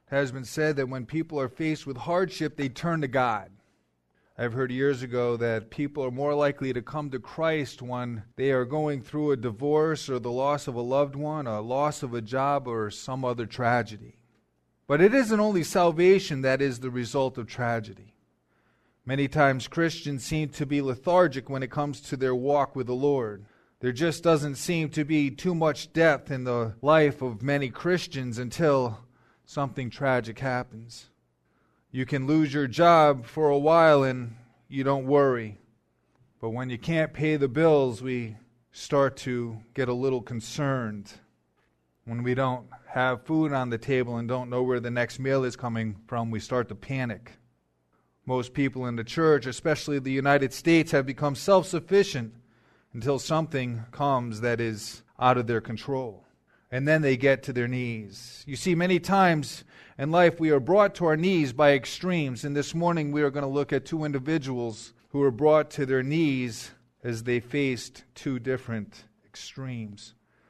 It has been said that when people are faced with hardship, they turn to God. I've heard years ago that people are more likely to come to Christ when they are going through a divorce or the loss of a loved one, a loss of a job, or some other tragedy. But it isn't only salvation that is the result of tragedy. Many times Christians seem to be lethargic when it comes to their walk with the Lord. There just doesn't seem to be too much depth in the life of many Christians until something tragic happens. You can lose your job for a while and you don't worry. But when you can't pay the bills, we start to get a little concerned. When we don't have food on the table and don't know where the next meal is coming from, we start to panic. Most people in the church, especially the United States, have become self-sufficient until something comes that is out of their control. And then they get to their knees. You see, many times in life we are brought to our knees by extremes. And this morning we are going to look at two individuals who were brought to their knees as they faced two different extremes.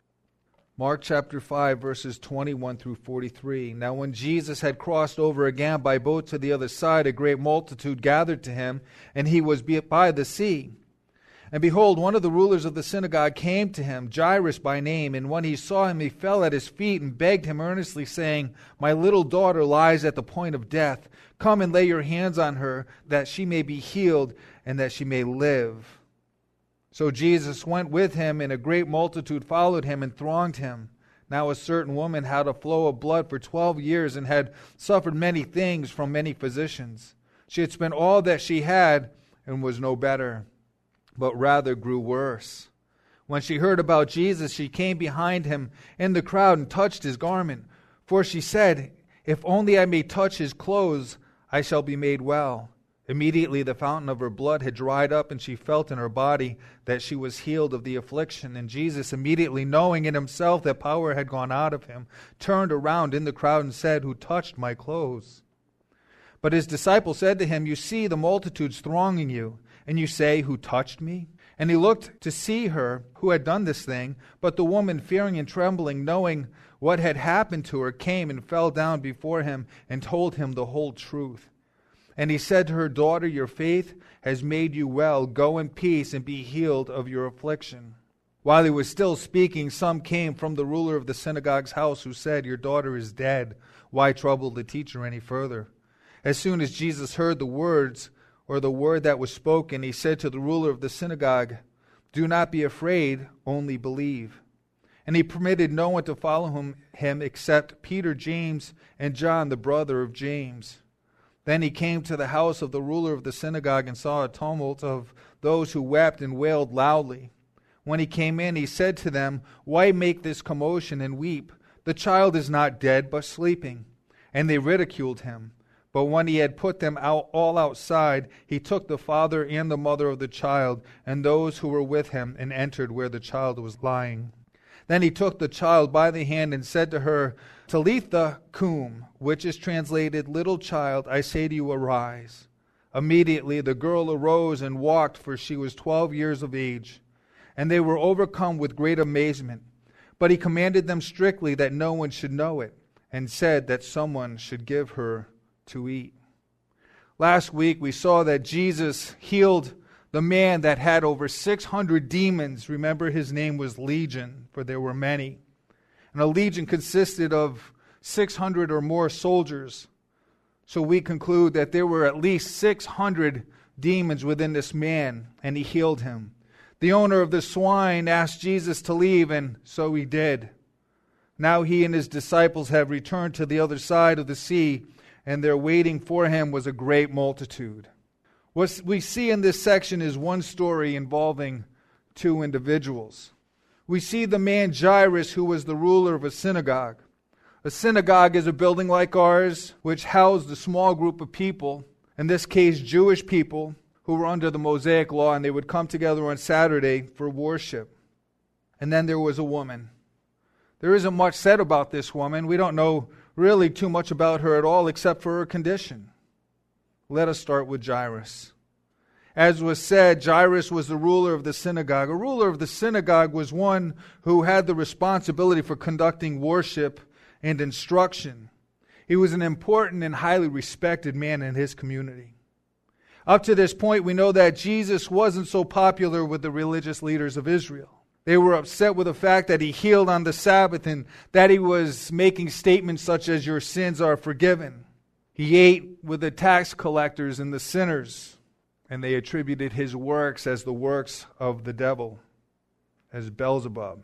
Mark chapter 5, verses 21 through 43. Now when Jesus had crossed over again by boat to the other side, a great multitude gathered to him, and he was by the sea. And behold, one of the rulers of the synagogue came to him, Jairus by name, and when he saw him, he fell at his feet and begged him earnestly, saying, My little daughter lies at the point of death. Come and lay your hands on her, that she may be healed, and that she may live. So Jesus went with him, and a great multitude followed him and thronged him. Now a certain woman had a flow of blood for 12 years, and had suffered many things from many physicians. She had spent all that she had, and was no better, but rather grew worse. When she heard about Jesus, she came behind him in the crowd and touched his garment. For she said, If only I may touch his clothes, I shall be made well. Immediately the fountain of her blood had dried up, and she felt in her body that she was healed of the affliction. And Jesus, immediately knowing in himself that power had gone out of him, turned around in the crowd and said, Who touched my clothes? But his disciples said to him, You see the multitudes thronging you, and you say, Who touched me? And he looked to see her who had done this thing. But the woman, fearing and trembling, knowing what had happened to her, came and fell down before him and told him the whole truth. And he said to her, Daughter, your faith has made you well. Go in peace and be healed of your affliction. While he was still speaking, some came from the ruler of the synagogue's house, who said, Your daughter is dead. Why trouble the teacher any further? As soon as Jesus heard the words, or the word that was spoken, he said to the ruler of the synagogue, Do not be afraid, only believe. And he permitted no one to follow him except Peter, James, and John, the brother of James. Then he came to the house of the ruler of the synagogue and saw a tumult of those who wept and wailed loudly. When he came in, he said to them, Why make this commotion and weep? The child is not dead, but sleeping. And they ridiculed him. But when he had put them all outside, he took the father and the mother of the child and those who were with him and entered where the child was lying. Then he took the child by the hand and said to her, Talitha cum, which is translated, Little child, I say to you, arise. Immediately the girl arose and walked, for she was 12 years of age. And they were overcome with great amazement. But he commanded them strictly that no one should know it, and said that someone should give her to eat. Last week we saw that Jesus healed the man that had over 600 demons. Remember, his name was Legion, for there were many. And a legion consisted of 600 or more soldiers. So we conclude that there were at least 600 demons within this man, and he healed him. The owner of the swine asked Jesus to leave, and so he did. Now he and his disciples have returned to the other side of the sea, and there waiting for him was a great multitude. What we see in this section is one story involving two individuals. We see the man Jairus, who was the ruler of a synagogue. A synagogue is a building like ours, which housed a small group of people, in this case Jewish people, who were under the Mosaic law, and they would come together on Saturday for worship. And then there was a woman. There isn't much said about this woman. We don't know really too much about her at all except for her condition. Let us start with Jairus. As was said, Jairus was the ruler of the synagogue. A ruler of the synagogue was one who had the responsibility for conducting worship and instruction. He was an important and highly respected man in his community. Up to this point, we know that Jesus wasn't so popular with the religious leaders of Israel. They were upset with the fact that he healed on the Sabbath and that he was making statements such as, "Your sins are forgiven." He ate with the tax collectors and the sinners, and they attributed his works as the works of the devil, as Beelzebub.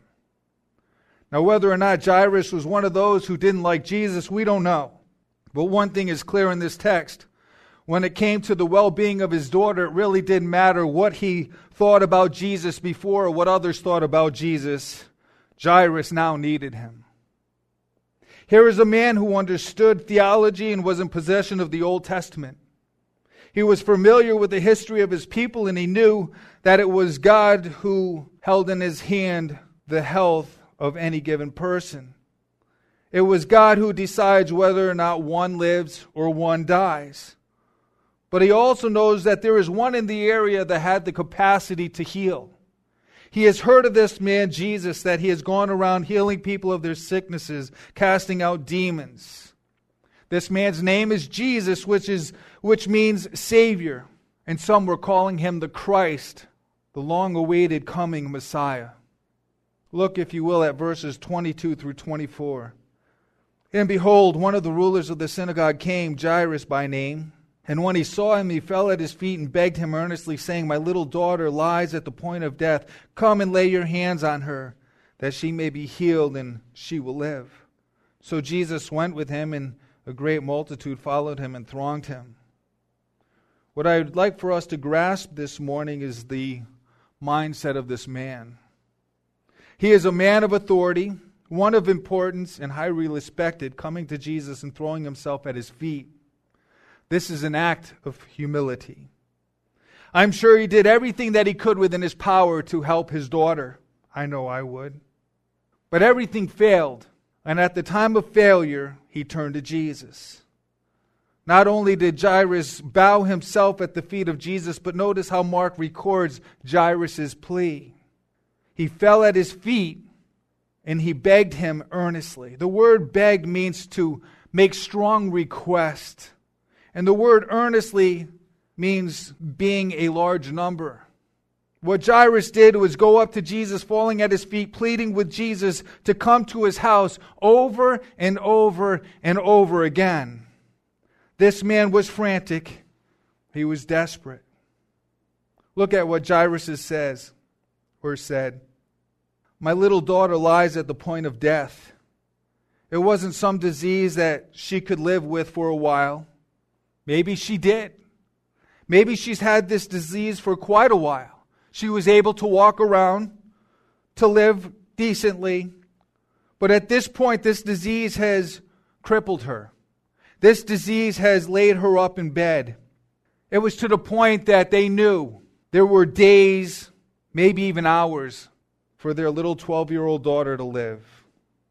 Now, whether or not Jairus was one of those who didn't like Jesus, we don't know. But one thing is clear in this text. When it came to the well-being of his daughter, it really didn't matter what he thought about Jesus before or what others thought about Jesus. Jairus now needed him. Here is a man who understood theology and was in possession of the Old Testament. He was familiar with the history of his people, and he knew that it was God who held in his hand the health of any given person. It was God who decides whether or not one lives or one dies. But he also knows that there is one in the area that had the capacity to heal. He has heard of this man, Jesus, that he has gone around healing people of their sicknesses, casting out demons. This man's name is Jesus, which means Savior. And some were calling him the Christ, the long-awaited coming Messiah. Look, if you will, at verses 22 through 24. And behold, one of the rulers of the synagogue came, Jairus by name. And when he saw him, he fell at his feet and begged him earnestly, saying, "My little daughter lies at the point of death. Come and lay your hands on her, that she may be healed, and she will live." So Jesus went with him, and a great multitude followed him and thronged him. What I would like for us to grasp this morning is the mindset of this man. He is a man of authority, one of importance, and highly respected, coming to Jesus and throwing himself at his feet. This is an act of humility. I'm sure he did everything that he could within his power to help his daughter. I know I would. But everything failed. And at the time of failure, he turned to Jesus. Not only did Jairus bow himself at the feet of Jesus, but notice how Mark records Jairus' plea. He fell at his feet and he begged him earnestly. The word begged means to make strong request. And the word earnestly means being a large number. What Jairus did was go up to Jesus, falling at his feet, pleading with Jesus to come to his house over and over and over again. This man was frantic. He was desperate. Look at what Jairus said. "My little daughter lies at the point of death." It wasn't some disease that she could live with for a while. Maybe she did. Maybe she's had this disease for quite a while. She was able to walk around, to live decently. But at this point, this disease has crippled her. This disease has laid her up in bed. It was to the point that they knew there were days, maybe even hours, for their little 12-year-old daughter to live.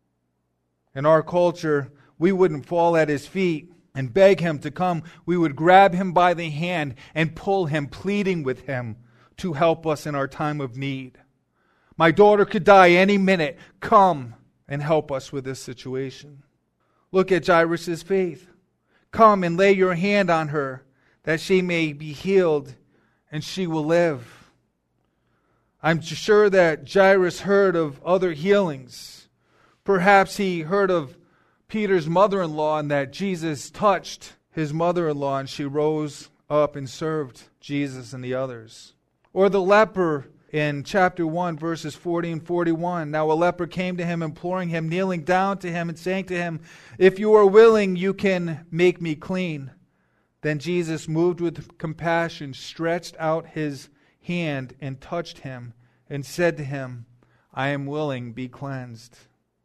In our culture, we wouldn't fall at his feet and beg him to come. We would grab him by the hand and pull him, pleading with him to help us in our time of need. "My daughter could die any minute. Come and help us with this situation." Look at Jairus' faith. "Come and lay your hand on her, that she may be healed, and she will live." I'm sure that Jairus heard of other healings. Perhaps he heard of Peter's mother-in-law, and that Jesus touched his mother-in-law and she rose up and served Jesus and the others. Or the leper in chapter 1, verses 40 and 41. "Now a leper came to him, imploring him, kneeling down to him and saying to him, 'If you are willing, you can make me clean.' Then Jesus, moved with compassion, stretched out his hand and touched him and said to him, 'I am willing, be cleansed.'"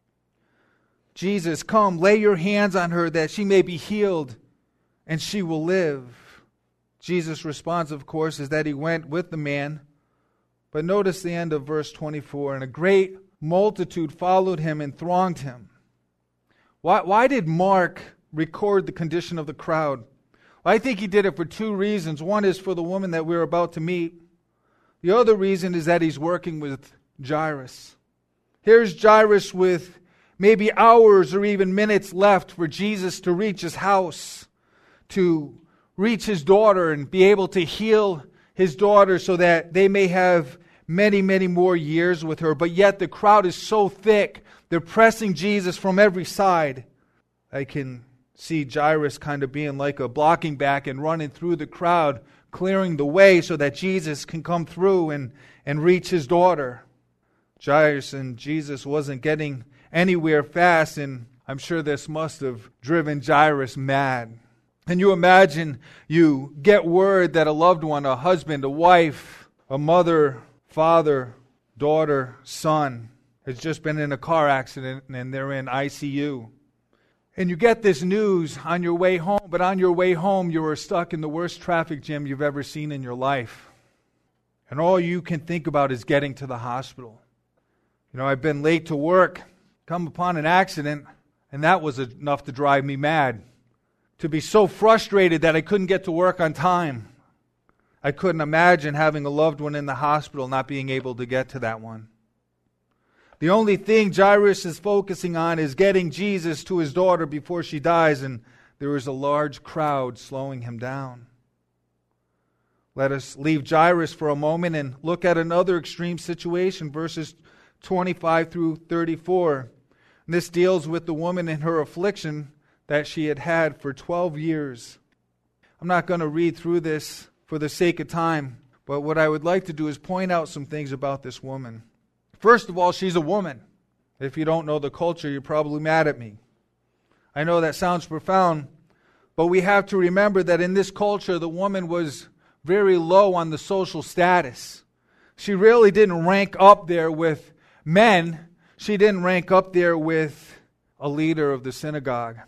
Jesus, "Come, lay your hands on her that she may be healed and she will live." Jesus' response, of course, is that he went with the man. But notice the end of verse 24. "And a great multitude followed him and thronged him." Why did Mark record the condition of the crowd? Well, I think he did it for two reasons. One is for the woman that we're about to meet. The other reason is that he's working with Jairus. Here's Jairus with maybe hours or even minutes left for Jesus to reach his house, to reach his daughter and be able to heal his daughter so that they may have many, many more years with her. But yet the crowd is so thick, they're pressing Jesus from every side. I can see Jairus kind of being like a blocking back and running through the crowd, clearing the way so that Jesus can come through and reach his daughter. Jairus and Jesus wasn't getting anywhere fast, and I'm sure this must have driven Jairus mad. Can you imagine you get word that a loved one, a husband, a wife, a mother, father, daughter, son, has just been in a car accident and they're in ICU. And you get this news on your way home, but on your way home you are stuck in the worst traffic jam you've ever seen in your life. And all you can think about is getting to the hospital. You know, I've been late to work, come upon an accident, and that was enough to drive me mad. To be so frustrated that I couldn't get to work on time. I couldn't imagine having a loved one in the hospital not being able to get to that one. The only thing Jairus is focusing on is getting Jesus to his daughter before she dies, and there is a large crowd slowing him down. Let us leave Jairus for a moment and look at another extreme situation, verses 25 through 34. And this deals with the woman in her affliction that she had had for 12 years. I'm not going to read through this for the sake of time, but what I would like to do is point out some things about this woman. First of all, she's a woman. If you don't know the culture, you're probably mad at me. I know that sounds profound, but we have to remember that in this culture, the woman was very low on the social status. She really didn't rank up there with men. She didn't rank up there with a leader of the synagogue.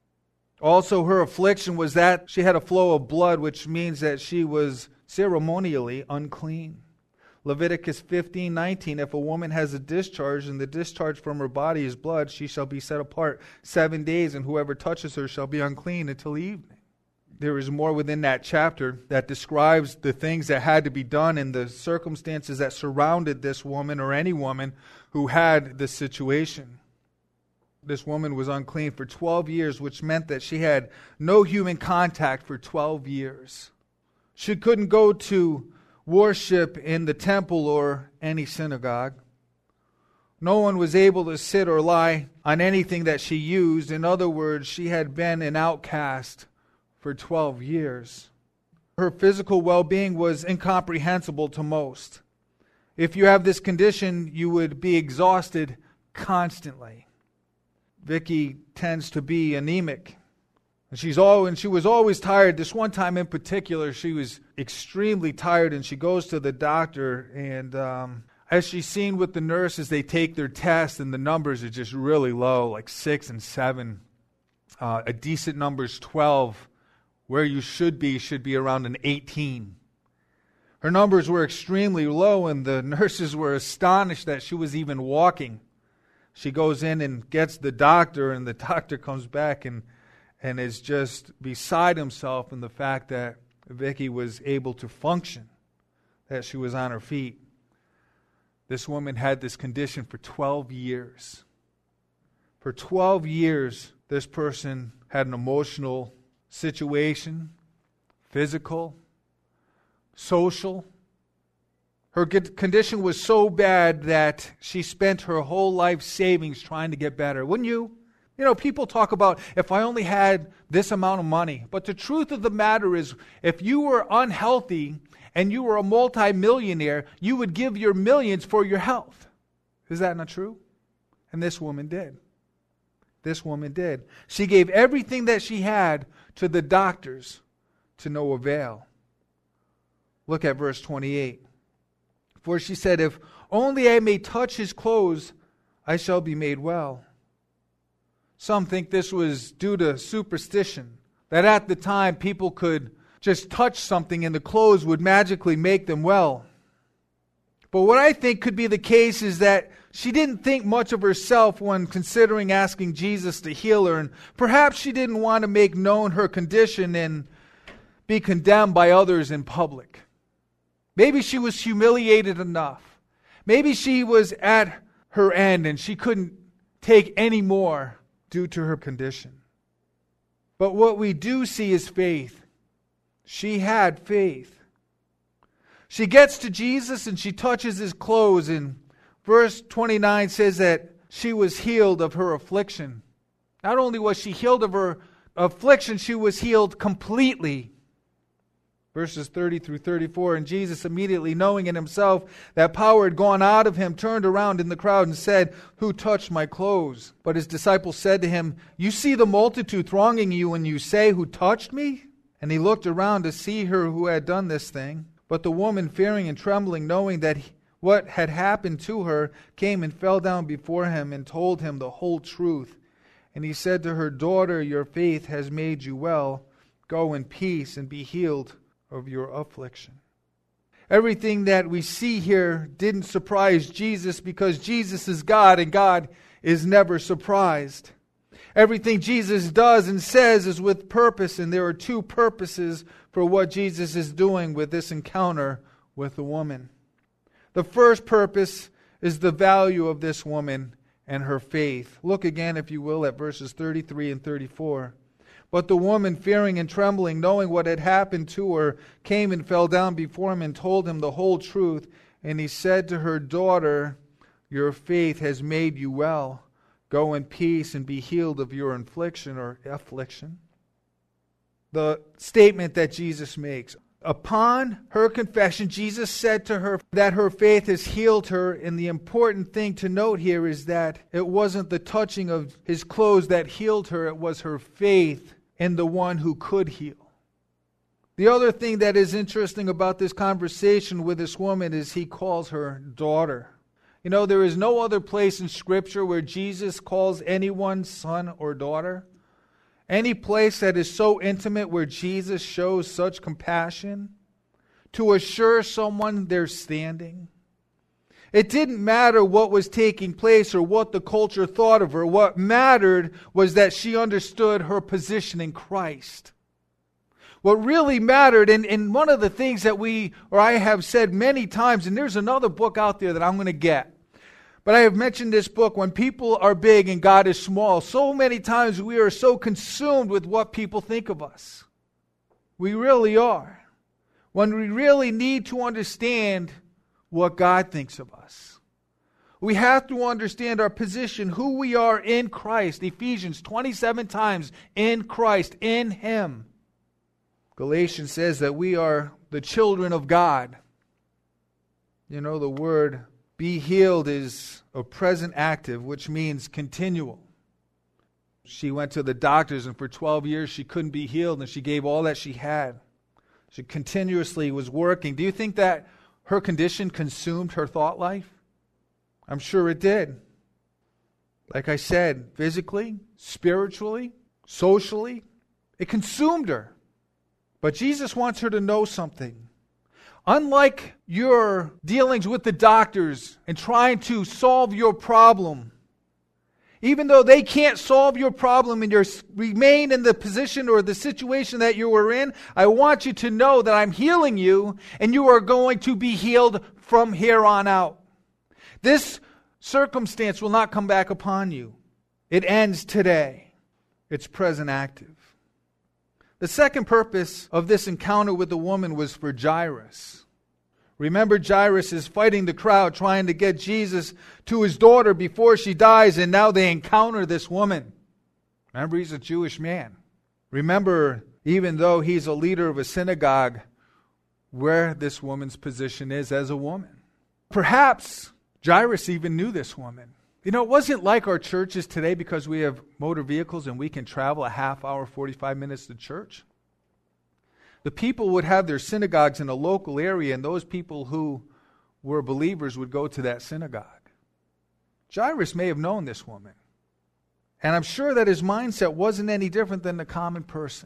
Also, her affliction was that she had a flow of blood, which means that she was ceremonially unclean. Leviticus 15:19, if a woman has a discharge and the discharge from her body is blood, she shall be set apart 7 days, and whoever touches her shall be unclean until evening. There is more within that chapter that describes the things that had to be done and the circumstances that surrounded this woman or any woman who had this situation. This woman was unclean for 12 years, which meant that she had no human contact for 12 years. She couldn't go to worship in the temple or any synagogue. No one was able to sit or lie on anything that she used. In other words, she had been an outcast for 12 years. Her physical well-being was incomprehensible to most. If you have this condition, you would be exhausted constantly. Vicky tends to be anemic. And she was always tired. This one time in particular, she was extremely tired, and she goes to the doctor, and as she's seen with the nurses, they take their tests, and the numbers are just really low, like 6 and 7. A decent number is 12. Where you should be around an 18. Her numbers were extremely low, and the nurses were astonished that she was even walking. She goes in and gets the doctor, and the doctor comes back and is just beside himself in the fact that Vicky was able to function, that she was on her feet. This woman had this condition for 12 years. For 12 years, this person had an emotional situation, physical, social. Her condition was so bad that she spent her whole life savings trying to get better. Wouldn't you? You know, people talk about, if I only had this amount of money. But the truth of the matter is, if you were unhealthy and you were a multimillionaire, you would give your millions for your health. Is that not true? And this woman did. This woman did. She gave everything that she had to the doctors to no avail. Look at verse 28. For she said, if only I may touch his clothes, I shall be made well. Some think this was due to superstition, that at the time people could just touch something and the clothes would magically make them well. But what I think could be the case is that she didn't think much of herself when considering asking Jesus to heal her, and perhaps she didn't want to make known her condition and be condemned by others in public. Maybe she was humiliated enough. Maybe she was at her end and she couldn't take any more due to her condition. But what we do see is faith. She had faith. She gets to Jesus and she touches his clothes, and verse 29 says that she was healed of her affliction. Not only was she healed of her affliction, she was healed completely. Verses 30 through 34, and Jesus, immediately knowing in himself that power had gone out of him, turned around in the crowd and said, "Who touched my clothes?" But his disciples said to him, "You see the multitude thronging you, and you say, 'Who touched me?'" And he looked around to see her who had done this thing. But the woman, fearing and trembling, knowing that what had happened to her, came and fell down before him and told him the whole truth. And he said to her, "Daughter, your faith has made you well. Go in peace and be healed of your affliction." Everything that we see here didn't surprise Jesus, because Jesus is God and God is never surprised. Everything Jesus does and says is with purpose, and there are two purposes for what Jesus is doing with this encounter with the woman. The first purpose is the value of this woman and her faith. Look again, if you will, at verses 33 and 34. But the woman, fearing and trembling, knowing what had happened to her, came and fell down before him and told him the whole truth. And he said to her, "Daughter, your faith has made you well. Go in peace and be healed of your affliction." The statement that Jesus makes. Upon her confession, Jesus said to her that her faith has healed her. And the important thing to note here is that it wasn't the touching of his clothes that healed her. It was her faith in the one who could heal. The other thing that is interesting about this conversation with this woman is he calls her daughter. You know, there is no other place in Scripture where Jesus calls anyone son or daughter. Any place that is so intimate where Jesus shows such compassion to assure someone they're standing. It didn't matter what was taking place or what the culture thought of her. What mattered was that she understood her position in Christ. What really mattered, and one of the things that I have said many times, and there's another book out there that I'm going to get. But I have mentioned this book, When People Are Big and God is Small. So many times we are so consumed with what people think of us. We really are. When we really need to understand what God thinks of us. We have to understand our position, who we are in Christ. Ephesians 27 times, in Christ, in Him. Galatians says that we are the children of God. You know, the word be healed is a present active, which means continual. She went to the doctors, and for 12 years she couldn't be healed, and she gave all that she had. She continuously was working. Do you think that her condition consumed her thought life? I'm sure it did. Like I said, physically, spiritually, socially, it consumed her. But Jesus wants her to know something. Unlike your dealings with the doctors and trying to solve your problem, even though they can't solve your problem and you remain in the position or the situation that you were in, I want you to know that I'm healing you and you are going to be healed from here on out. This circumstance will not come back upon you. It ends today. It's present active. The second purpose of this encounter with the woman was for Jairus. Remember, Jairus is fighting the crowd, trying to get Jesus to his daughter before she dies, and now they encounter this woman. Remember, he's a Jewish man. Remember, even though he's a leader of a synagogue, where this woman's position is as a woman. Perhaps Jairus even knew this woman. You know, it wasn't like our churches today because we have motor vehicles and we can travel a half hour, 45 minutes to church. The people would have their synagogues in a local area, and those people who were believers would go to that synagogue. Jairus may have known this woman. And I'm sure that his mindset wasn't any different than the common person.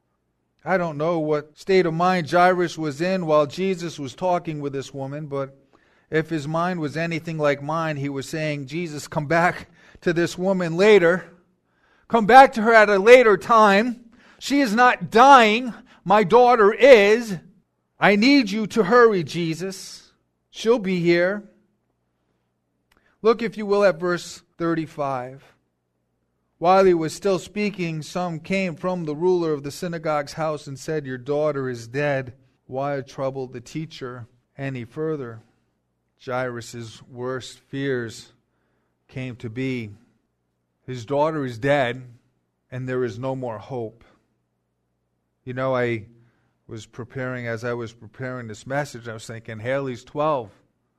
I don't know what state of mind Jairus was in while Jesus was talking with this woman, but if his mind was anything like mine, he was saying, Jesus, come back to this woman later. Come back to her at a later time. She is not dying. My daughter is. I need you to hurry, Jesus. She'll be here. Look, if you will, at verse 35. While he was still speaking, some came from the ruler of the synagogue's house and said, "Your daughter is dead. Why trouble the teacher any further?" Jairus' worst fears came to be, his daughter is dead and there is no more hope. You know, as I was preparing this message, I was thinking, Haley's 12.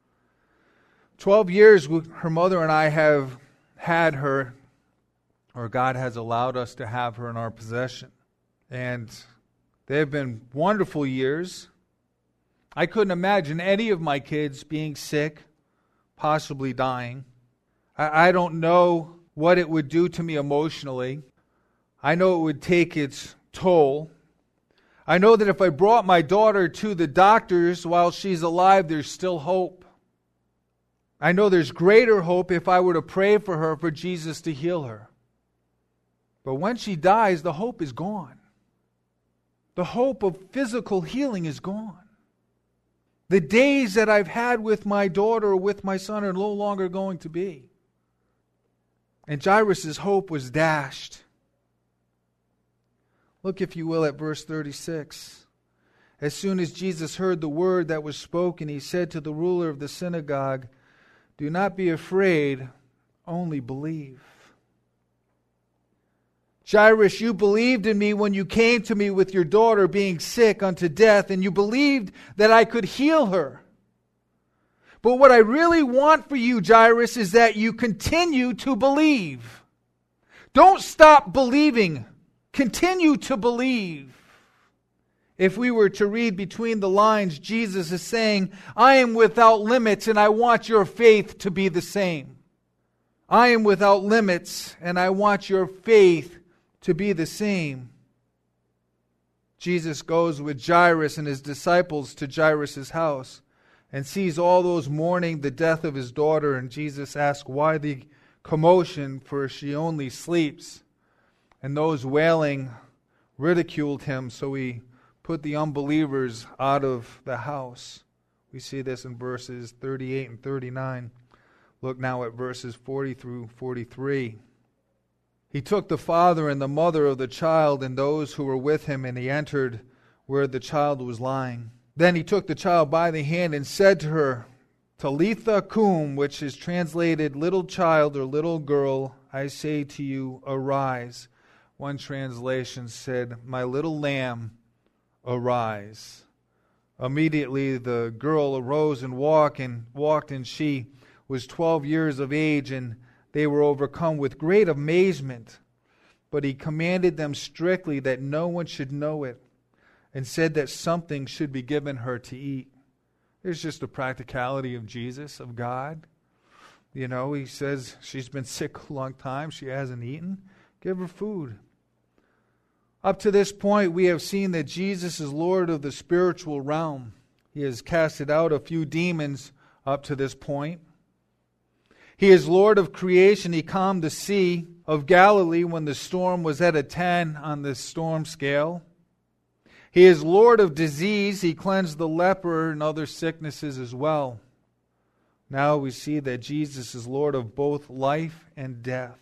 12 years her mother and I have had her, or God has allowed us to have her in our possession. And they have been wonderful years. I couldn't imagine any of my kids being sick, possibly dying. I don't know what it would do to me emotionally. I know it would take its toll. I know that if I brought my daughter to the doctors while she's alive, there's still hope. I know there's greater hope if I were to pray for her, for Jesus to heal her. But when she dies, the hope is gone. The hope of physical healing is gone. The days that I've had with my daughter or with my son are no longer going to be. And Jairus' hope was dashed. Look, if you will, at verse 36. As soon as Jesus heard the word that was spoken, he said to the ruler of the synagogue, "Do not be afraid, only believe." Jairus, you believed in me when you came to me with your daughter being sick unto death, and you believed that I could heal her. But what I really want for you, Jairus, is that you continue to believe. Don't stop believing. Continue to believe. If we were to read between the lines, Jesus is saying, I am without limits, and I want your faith to be the same. I am without limits, and I want your faith to be the same. Jesus goes with Jairus and his disciples to Jairus' house and sees all those mourning the death of his daughter, and Jesus asks, "Why the commotion? For she only sleeps." And those wailing ridiculed him, so he put the unbelievers out of the house. We see this in verses 38 and 39. Look now at verses 40 through 43. He took the father and the mother of the child and those who were with him, and he entered where the child was lying. Then he took the child by the hand and said to her, Talitha cum, which is translated, little child or little girl, I say to you, arise. One translation said, my little lamb, arise. Immediately the girl arose and walked, and she was 12 years of age, and they were overcome with great amazement. But he commanded them strictly that no one should know it, and said that something should be given her to eat. There's just the practicality of Jesus, of God. You know, he says she's been sick a long time, she hasn't eaten. Give her food. Up to this point, we have seen that Jesus is Lord of the spiritual realm. He has casted out a few demons up to this point. He is Lord of creation. He calmed the sea of Galilee when the storm was at a 10 on the storm scale. He is Lord of disease. He cleansed the leper and other sicknesses as well. Now we see that Jesus is Lord of both life and death.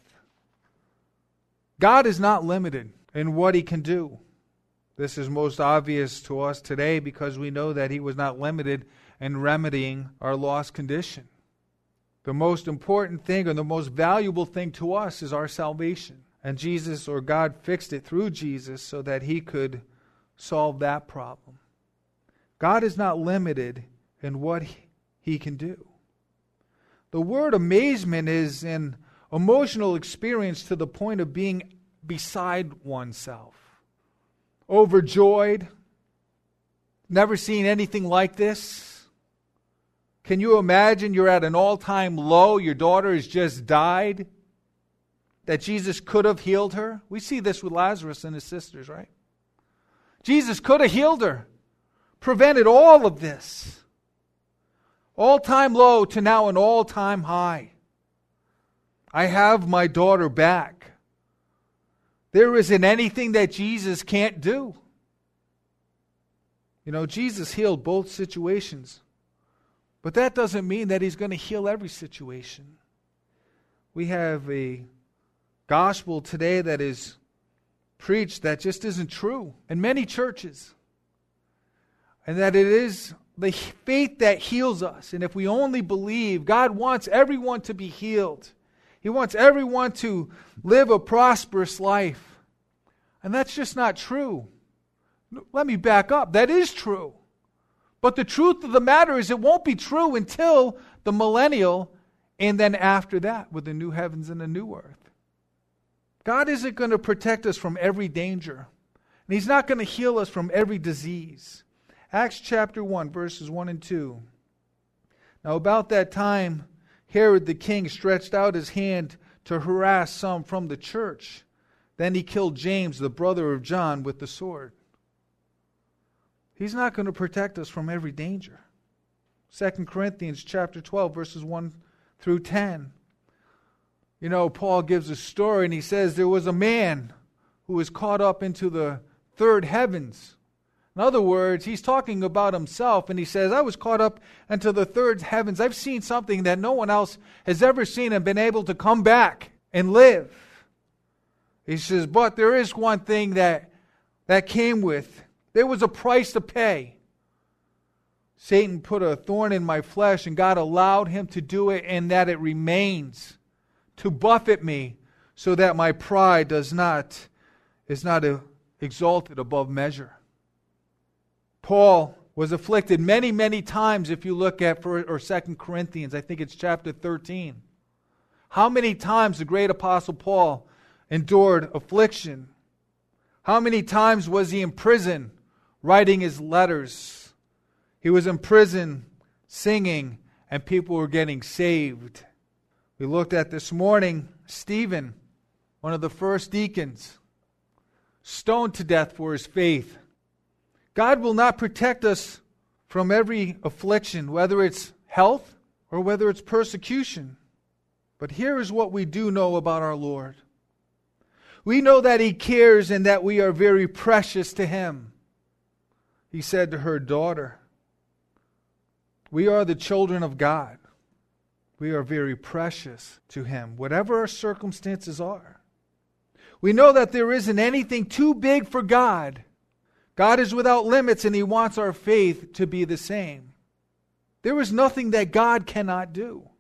God is not limited in what He can do. This is most obvious to us today because we know that He was not limited in remedying our lost condition. The most important thing, or the most valuable thing to us, is our salvation. And Jesus, or God, fixed it through Jesus so that He could solve that problem. God is not limited in what He can do. The word amazement is an emotional experience to the point of being beside oneself. Overjoyed. Never seen anything like this. Can you imagine you're at an all-time low, your daughter has just died, that Jesus could have healed her? We see this with Lazarus and his sisters, right? Jesus could have healed her, prevented all of this. All-time low to now an all-time high. I have my daughter back. There isn't anything that Jesus can't do. You know, Jesus healed both situations. But that doesn't mean that He's going to heal every situation. We have a gospel today that is preached that just isn't true in many churches. And that it is the faith that heals us. And if we only believe, God wants everyone to be healed. He wants everyone to live a prosperous life. And that's just not true. Let me back up. That is true. But the truth of the matter is it won't be true until the millennial and then after that with the new heavens and the new earth. God isn't going to protect us from every danger. And He's not going to heal us from every disease. Acts chapter 1, verses 1 and 2. Now about that time, Herod the king stretched out his hand to harass some from the church. Then he killed James, the brother of John, with the sword. He's not going to protect us from every danger. 2 Corinthians chapter 12, verses 1 through 10. You know, Paul gives a story and he says there was a man who was caught up into the third heavens. In other words, he's talking about himself and he says, I was caught up into the third heavens. I've seen something that no one else has ever seen and been able to come back and live. He says, but there is one thing that came with. There was a price to pay. Satan put a thorn in my flesh and God allowed him to do it, and that it remains to buffet me so that my pride is not exalted above measure. Paul was afflicted many, many times if you look at 2 Corinthians. I think it's chapter 13. How many times the great apostle Paul endured affliction? How many times was he in prison writing his letters? He was in prison singing and people were getting saved. We looked at this morning Stephen, one of the first deacons, stoned to death for his faith. God will not protect us from every affliction, whether it's health or whether it's persecution. But here is what we do know about our Lord. We know that He cares and that we are very precious to Him. He said to her, daughter, we are the children of God. We are very precious to Him, whatever our circumstances are. We know that there isn't anything too big for God. God is without limits and He wants our faith to be the same. There is nothing that God cannot do.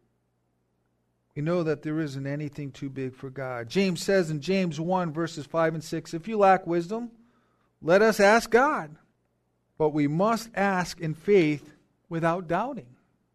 We know that there isn't anything too big for God. James says in James 1, verses 5 and 6, if you lack wisdom, let us ask God. But we must ask in faith without doubting.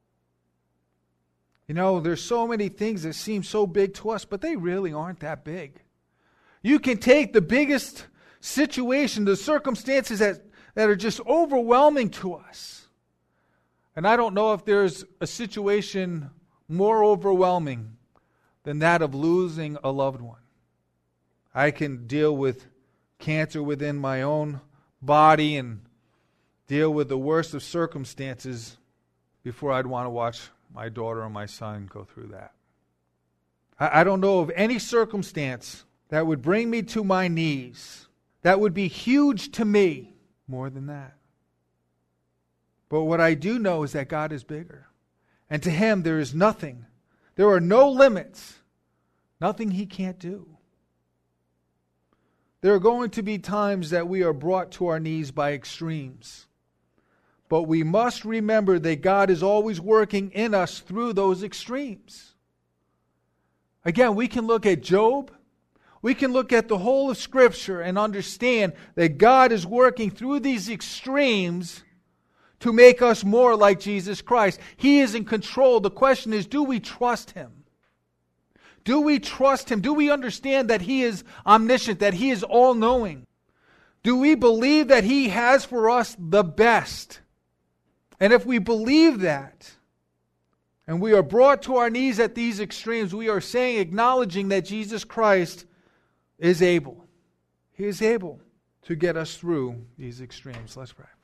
You know, there's so many things that seem so big to us, but they really aren't that big. You can take the biggest situation, the circumstances that are just overwhelming to us. And I don't know if there's a situation more overwhelming than that of losing a loved one. I can deal with cancer within my own body and deal with the worst of circumstances before I'd want to watch my daughter or my son go through that. I don't know of any circumstance that would bring me to my knees that would be huge to me more than that. But what I do know is that God is bigger. And to Him there is nothing. There are no limits. Nothing He can't do. There are going to be times that we are brought to our knees by extremes. But we must remember that God is always working in us through those extremes. Again, we can look at Job. We can look at the whole of Scripture and understand that God is working through these extremes to make us more like Jesus Christ. He is in control. The question is, do we trust Him? Do we trust Him? Do we understand that He is omniscient, that He is all-knowing? Do we believe that He has for us the best? And if we believe that, and we are brought to our knees at these extremes, we are saying, acknowledging that Jesus Christ is able. He is able to get us through these extremes. Let's pray.